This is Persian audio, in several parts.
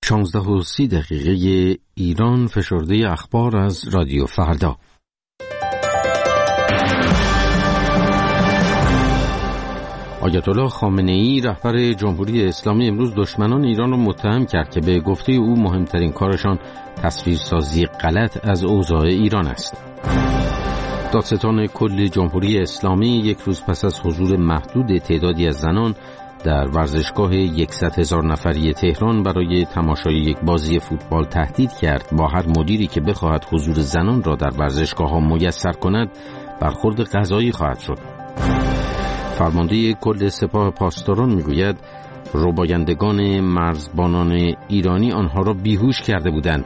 16:30 ایران، فشرده اخبار از رادیو فردا. آیت الله خامنه‌ای رهبر جمهوری اسلامی امروز دشمنان ایران را متهم کرد که به گفته او مهمترین کارشان تصویرسازی غلط از اوضاع ایران است. دادستان کل جمهوری اسلامی یک روز پس از حضور محدود تعدادی از زنان در ورزشگاه 100,000 نفری تهران برای تماشای یک بازی فوتبال تهدید کرد با هر مدیری که بخواهد حضور زنان را در ورزشگاه‌ها میسر کند برخورد قضایی خواهد شد. فرمانده کل سپاه پاسداران میگوید ربایندگان مرزبانان ایرانی آنها را بیهوش کرده بودند.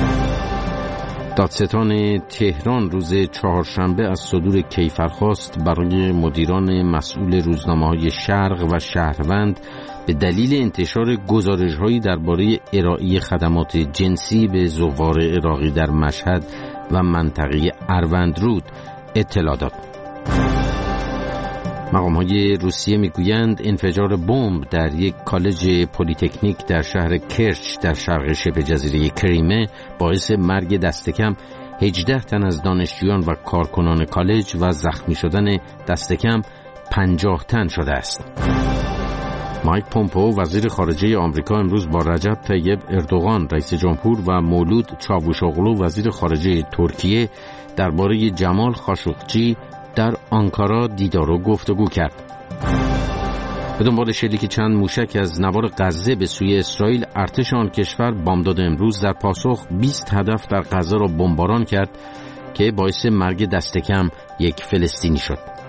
دادستان تهران روز چهارشنبه از صدور کیفرخواست برای مدیران مسئول روزنامه‌های شرق و شهروند به دلیل انتشار گزارش‌هایی درباره ارائه خدمات جنسی به زوار عراقی در مشهد و منطقه اروندرود اطلاع داد. مقام‌های روسیه میگویند انفجار بمب در یک کالج پلی‌تکنیک در شهر کرچ در شرق شبه جزیره کریمه باعث مرگ دست کم 18 تن از دانشجویان و کارکنان کالج و زخمی شدن دست کم 50 تن شده است. مایک پومپئو وزیر خارجه آمریکا امروز با رجب طیب اردوغان رئیس جمهور و مولود چاوشوغلو وزیر خارجه ترکیه درباره جمال خاشقچی در آنکارا دیدار و گفتگو کرد. به دنبال شلیک چند موشک از نوار غزه به سوی اسرائیل، ارتش آن کشور بامداد امروز در پاسخ 20 هدف در غزه را بمباران کرد که باعث مرگ دست کم یک فلسطینی شد.